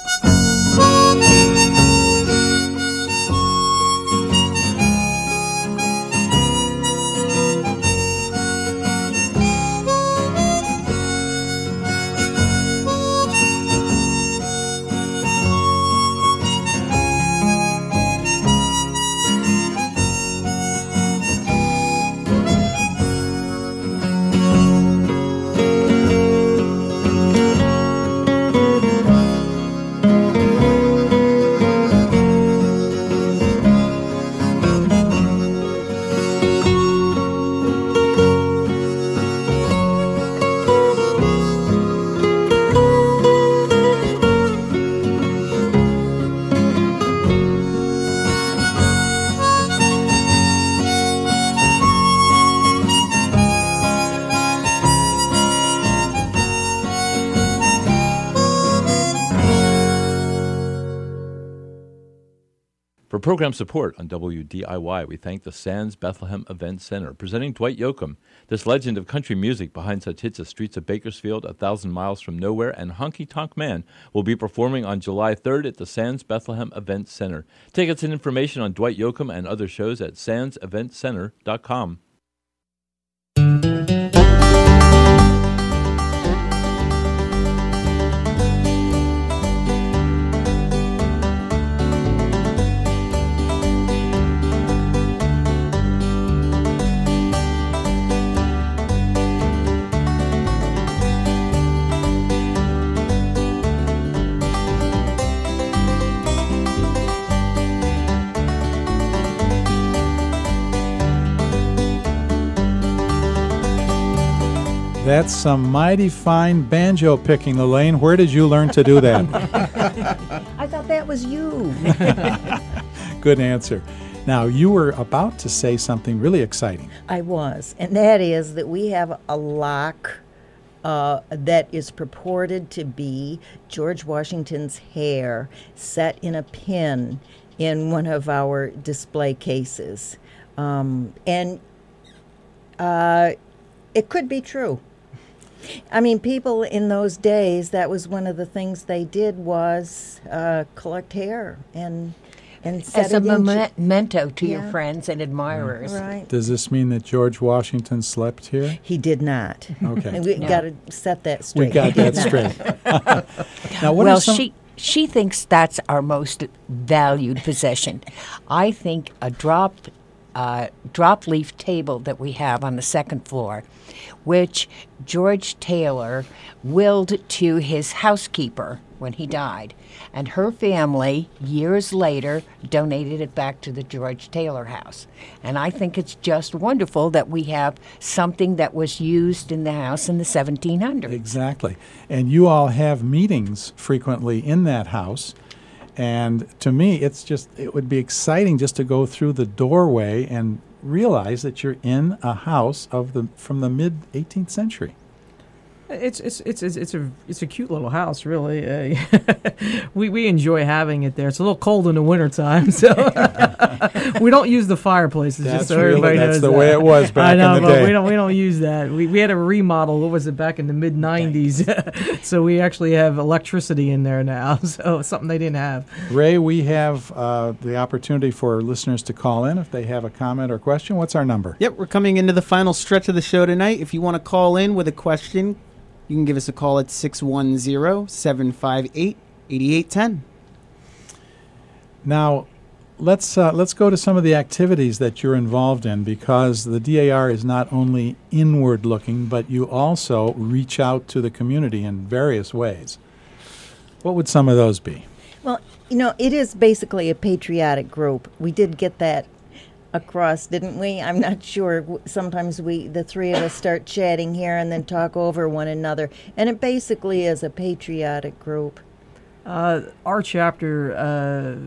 For program support on W D I Y, we thank the Sands Bethlehem Event Center, presenting Dwight Yoakam. This legend of country music behind such hits as Streets of Bakersfield, A Thousand Miles from Nowhere, and Honky Tonk Man will be performing on July third at the Sands Bethlehem Event Center. Tickets and information on Dwight Yoakam and other shows at sands event center dot com. That's some mighty fine banjo picking, Elaine. Where did you learn to do that? I thought that was you. Good answer. Now, you were about to say something really exciting. I was, and that is that we have a lock uh, that is purported to be George Washington's hair set in a pin in one of our display cases. Um, and uh, it could be true. I mean, people in those days, that was one of the things they did was uh, collect hair and and set As a it in meme- memento to Yeah. your friends and admirers. Right. Does this mean that George Washington slept here? He did not. Okay. And we No. got to set that straight. We got He did that not. straight. Now, what well, are some, she she thinks that's our most valued possession. I think a drop uh, drop leaf table that we have on the second floor, which George Taylor willed to his housekeeper when he died, and her family years later donated it back to the George Taylor House. And I think it's just wonderful that we have something that was used in the house in the seventeen hundreds. Exactly. And you all have meetings frequently in that house. And to me, it's just, it would be exciting just to go through the doorway and realize that you're in a house of the from the mid eighteenth century. It's it's it's it's it's a it's a cute little house, really. Uh, we we enjoy having it there. It's a little cold in the wintertime, so we don't use the fireplaces. That's just so really- everybody that's knows the that. way it was back I know, in the but day. we don't we don't use that. We we had a remodel. What was it back in the mid nineties? So we actually have electricity in there now. So it's something they didn't have. Ray, we have uh, the opportunity for listeners to call in if they have a comment or question. What's our number? Yep, we're coming into the final stretch of the show tonight. If you want to call in with a question, you can give us a call at six one zero, seven five eight, eight eight one zero. Now, let's uh, let's go to some of the activities that you're involved in, because the D A R is not only inward looking, but you also reach out to the community in various ways. What would some of those be? Well, you know, it is basically a patriotic group. We did get that across, didn't we? I'm not sure. W- Sometimes we, the three of us, start chatting here and then talk over one another. And it basically is a patriotic group. Uh, our chapter, uh,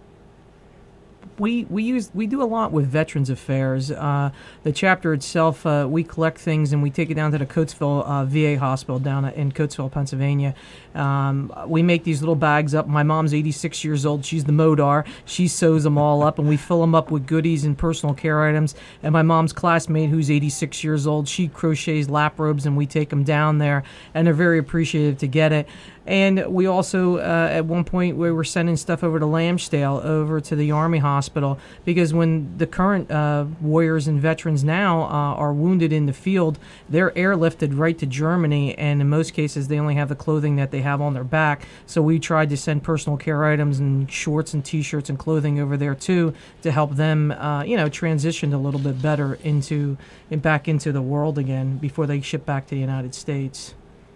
we we use we do a lot with Veterans Affairs. Uh, the chapter itself, uh, we collect things and we take it down to the Coatesville uh, V A hospital down in Coatesville, Pennsylvania. Um, we make these little bags up. My mom's eighty-six years old. She's the Modar. She sews them all up, and we fill them up with goodies and personal care items. And my mom's classmate, who's eighty-six years old, she crochets lap robes, and we take them down there, and they're very appreciative to get it. And we also, uh, at one point, we were sending stuff over to Lambsdale, over to the Army Hospital, because when the current uh, warriors and veterans now uh, are wounded in the field, they're airlifted right to Germany, and in most cases, they only have the clothing that they have on their back. So we tried to send personal care items and shorts and T-shirts and clothing over there too, to help them, uh, you know, transition a little bit better into and back into the world again before they ship back to the United States.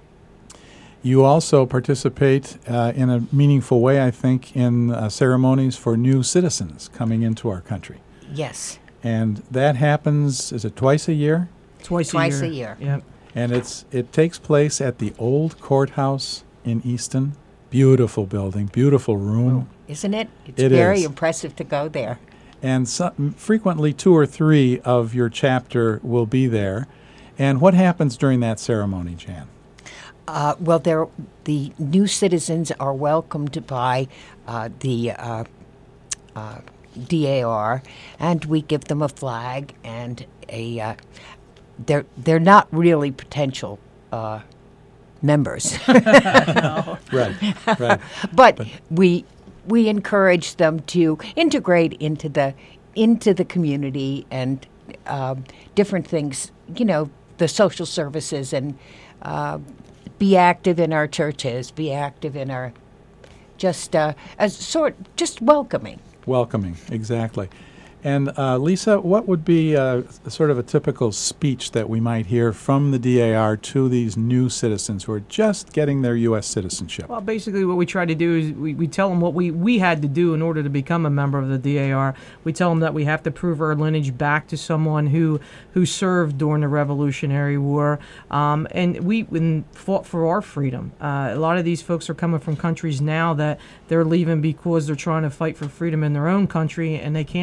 You also participate uh, in a meaningful way, I think, in uh, ceremonies for new citizens coming into our country. Yes. And that happens, is it twice a year? Twice, Twice a a year. year. Yep. And it's it takes place at the old courthouse in Easton. Beautiful building, beautiful room. Isn't it? It's It very is. impressive to go there. And some, frequently two or three of your chapter will be there. And what happens during that ceremony, Jan? Uh, well, there, the new citizens are welcomed by uh, the uh, uh, D A R, and we give them a flag and a. Uh, they're they're not really potential uh, members, Right, right. but we we encourage them to integrate into the into the community and um, different things. You know, the social services and. Uh, Be active in our churches. Be active in our, just uh, as sort, just welcoming. Welcoming, exactly. And uh, Lisa, what would be uh, sort of a typical speech that we might hear from the D A R to these new citizens who are just getting their U S citizenship? Well, basically what we try to do is we, we tell them what we, we had to do in order to become a member of the D A R. We tell them that we have to prove our lineage back to someone who who served during the Revolutionary War, um, and we and fought for our freedom. Uh, a lot of these folks are coming from countries now that they're leaving because they're trying to fight for freedom in their own country, and they can't establish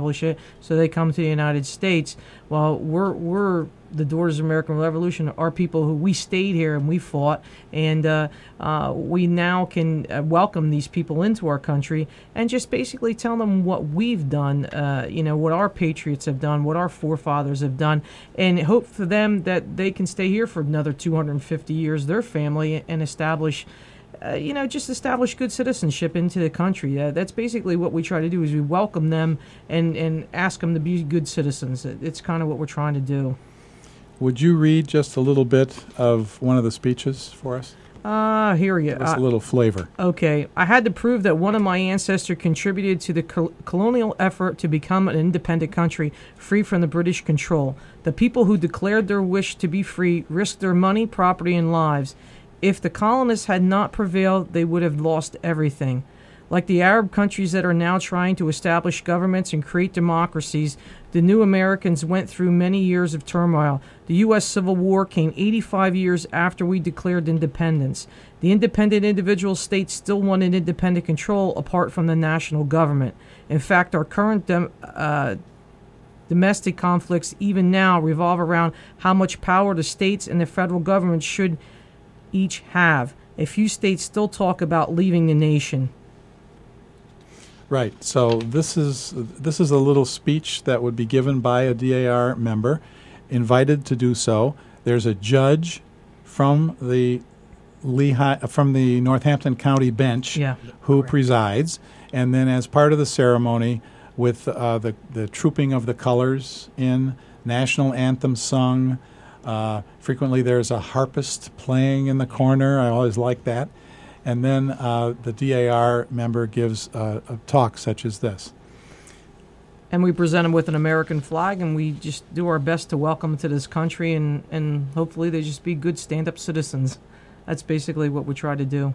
establish it, so they come to the United States. Well, we're we're the Daughters of the American Revolution are people who we stayed here and we fought, and uh, uh, we now can uh, welcome these people into our country and just basically tell them what we've done, uh, you know, what our patriots have done, what our forefathers have done, and hope for them that they can stay here for another two hundred fifty years, their family, and establish, uh, you know, just establish good citizenship into the country. Uh, that's basically what we try to do, is we welcome them and, and ask them to be good citizens. It, it's kind of what we're trying to do. Would you read just a little bit of one of the speeches for us? Ah, uh, here we go. Give us uh, a little flavor. Okay. I had to prove that one of my ancestors contributed to the col- colonial effort to become an independent country free from the British control. The people who declared their wish to be free risked their money, property, and lives. If the colonists had not prevailed, they would have lost everything. Like the Arab countries that are now trying to establish governments and create democracies, the new Americans went through many years of turmoil. The U S Civil War came eighty-five years after we declared independence. The independent individual states still wanted independent control apart from the national government. In fact, our current dem- uh, domestic conflicts even now revolve around how much power the states and the federal government should each have. A few states still talk about leaving the nation. Right. So this is this is a little speech that would be given by a D A R member, invited to do so. There's a judge from the Lehigh from the Northampton County bench yeah. who presides, and then as part of the ceremony, with uh, the the trooping of the colors in, national anthem sung. Uh, frequently, there's a harpist playing in the corner. I always like that. And then uh, the D A R member gives uh, a talk such as this. And we present them with an American flag, and we just do our best to welcome them to this country, and, and hopefully they just be good stand-up citizens. That's basically what we try to do.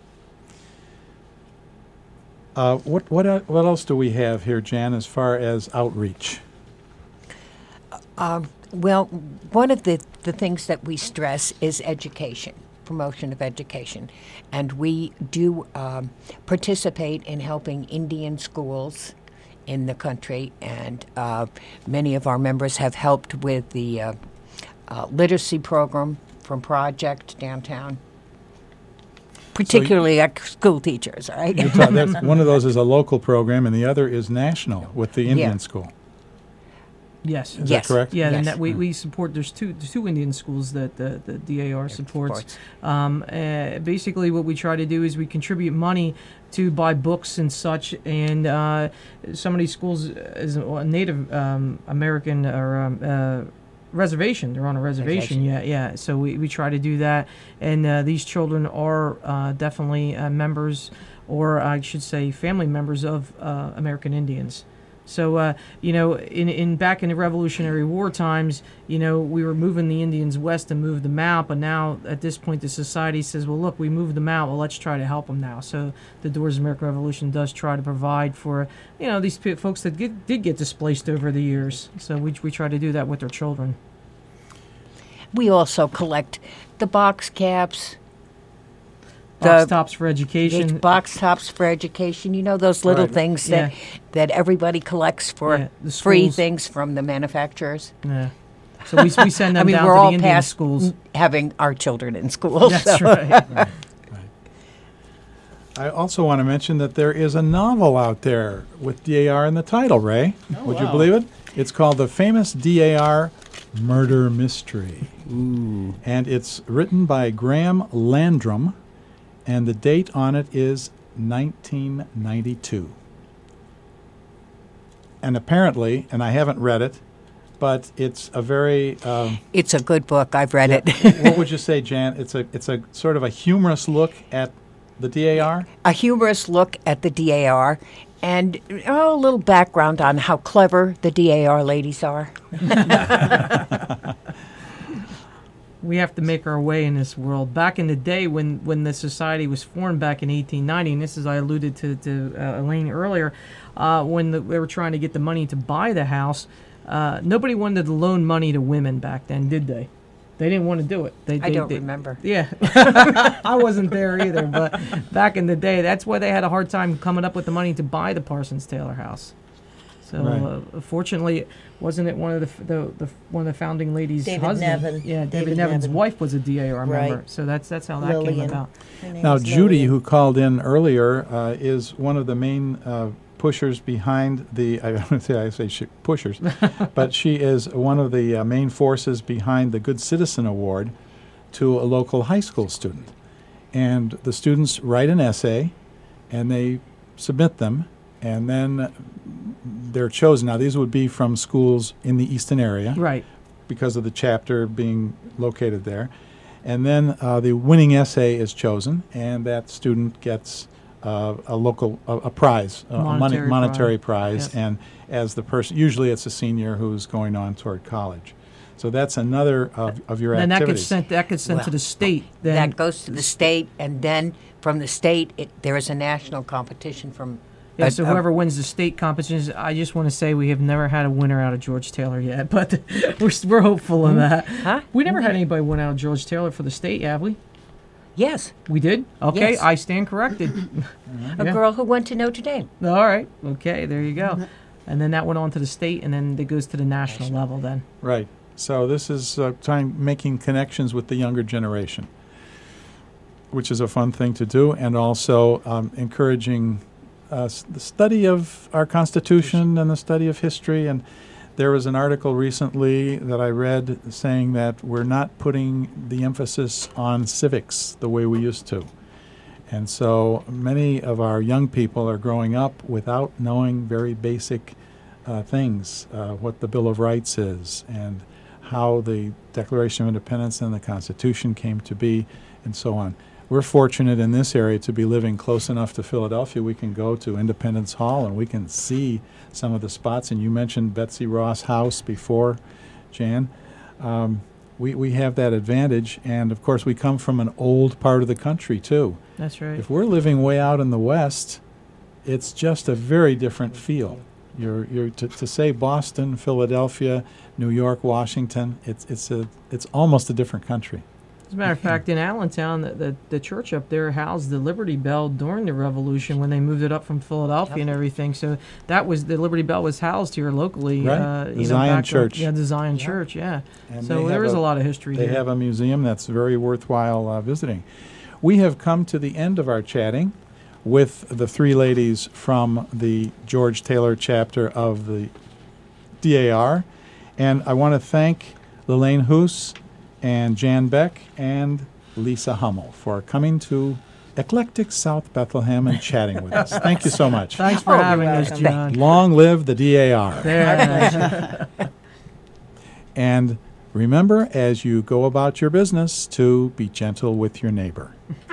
Uh, what what uh, what else do we have here, Jan, as far as outreach? Um, well, one of the, the things that we stress is education. Promotion of education, and we do um, participate in helping Indian schools in the country, and uh, many of our members have helped with the uh, uh, literacy program from Project downtown, particularly so you, school teachers, right? ta- that's, one of those is a local program, and the other is national with the Indian yeah. school. Yes. Is yes. that correct? Yeah, yes. and that we, we support, there's two there's two Indian schools that the, the D A R supports. supports. Um, uh, basically, what we try to do is we contribute money to buy books and such, and uh, some of these schools is a Native um, American or um, uh, reservation. They're on a reservation, reservation. yeah, yeah. So we, we try to do that, and uh, these children are uh, definitely uh, members, or I should say family members of uh, American Indians. So, uh, you know, in, in back in the Revolutionary War times, you know, we were moving the Indians west and moved them out. But now, at this point, the society says, well, look, we moved them out. Well, let's try to help them now. So the Daughters of the American Revolution does try to provide for, you know, these p- folks that get, did get displaced over the years. So we, we try to do that with their children. We also collect the box caps, Box the tops for education. box tops for education. You know, those little Right. things that, Yeah. that everybody collects for Yeah, the free schools. things from the manufacturers. Yeah. So we, we send them I mean, down we're to all the Indian past schools. having our children in school. That's so. right. I also want to mention that there is a novel out there with D A R in the title, Ray. Oh, Would you wow. believe it? It's called The Famous D A R Murder Mystery. Ooh. And it's written by Graham Landrum, and the date on it is nineteen ninety-two. And apparently, and I haven't read it, but it's a very... Um, It's a good book. I've read yeah, it. what would you say, Jan? It's a it's a sort of a humorous look at the D A R? A humorous look at the D A R, and oh, a little background on how clever the D A R ladies are. We have to make our way in this world. Back in the day when, when the society was formed back in eighteen ninety, and this is I alluded to, to uh, Elaine earlier, uh, when the, they were trying to get the money to buy the house, uh, nobody wanted to loan money to women back then, did they? They didn't want to do it. They, I they, don't they, remember. Yeah. I wasn't there either, but back in the day, that's why they had a hard time coming up with the money to buy the Parsons Taylor house. So, Right. uh, fortunately, wasn't it one of the, f- the the one of the founding ladies' David husband? Nevin. Yeah, David, David Nevin's Nevin. wife was a D A R member. Right. So that's that's how that came Lillian. about. Her name's Now, Judy, Lillian. who called in earlier, uh, is one of the main uh, pushers behind the, I don't say I say she, pushers, but she is one of the uh, main forces behind the Good Citizen Award to a local high school student. And the students write an essay, and they submit them, and then they're chosen. Now, these would be from schools in the Easton area Right. because of the chapter being located there. And then uh, the winning essay is chosen, and that student gets uh, a local a, a prize, a money, Monetary monetary prize. prize. Yes. And as the person, usually it's a senior who's going on toward college. So that's another of, of your Then that activities. gets sent. That gets sent to Well, the state. Then That goes to the state, and then from the state, it, there is a national competition from. Yeah, uh, so uh, whoever wins the state competitions, I just want to say we have never had a winner out of George Taylor yet, but we're we're hopeful of that. Huh? We never had anybody win out of George Taylor for the state, have we? Yes, We did. Okay, Yes. I stand corrected. a Yeah. girl who went to Notre Dame. All right. Okay, there you go. And then that went on to the state, and then it goes to the national level. Then Right. So this is uh, trying making connections with the younger generation, which is a fun thing to do, and also um, encouraging uh, s- the study of our Constitution and the study of history. And there was an article recently that I read saying that we're not putting the emphasis on civics the way we used to. And so many of our young people are growing up without knowing very basic uh, things, uh, what the Bill of Rights is, and how the Declaration of Independence and the Constitution came to be, and so on. We're fortunate in this area to be living close enough to Philadelphia. We can go to Independence Hall and we can see some of the spots. And you mentioned Betsy Ross House before, Jan. Um, we, we have that advantage. And, of course, we come from an old part of the country, too. that's right. If we're living way out in the West, it's just a very different feel. You're, you're to, to say Boston, Philadelphia, New York, Washington, it's, it's, a, it's almost a different country. As a matter of fact, in Allentown, the, the, the church up there housed the Liberty Bell during the Revolution when they moved it up from Philadelphia Yep. and everything. So that was the Liberty Bell was housed here locally. Right. Uh, The you know, Zion back Church. Up, yeah, the Zion Yeah. Church. Yeah. And So they there have is a- a lot of history They here. have a museum that's very worthwhile uh, visiting. We have come to the end of our chatting with the three ladies from the George Taylor chapter of the D A R. And I want to thank Lelaine Hoos and Jan Beck and Lisa Hummel for coming to Eclectic South Bethlehem and chatting with us. Thank you so much. Thanks for Oh, you're having us, welcome. John. Long live the D A R. There. And remember, as you go about your business, to be gentle with your neighbor.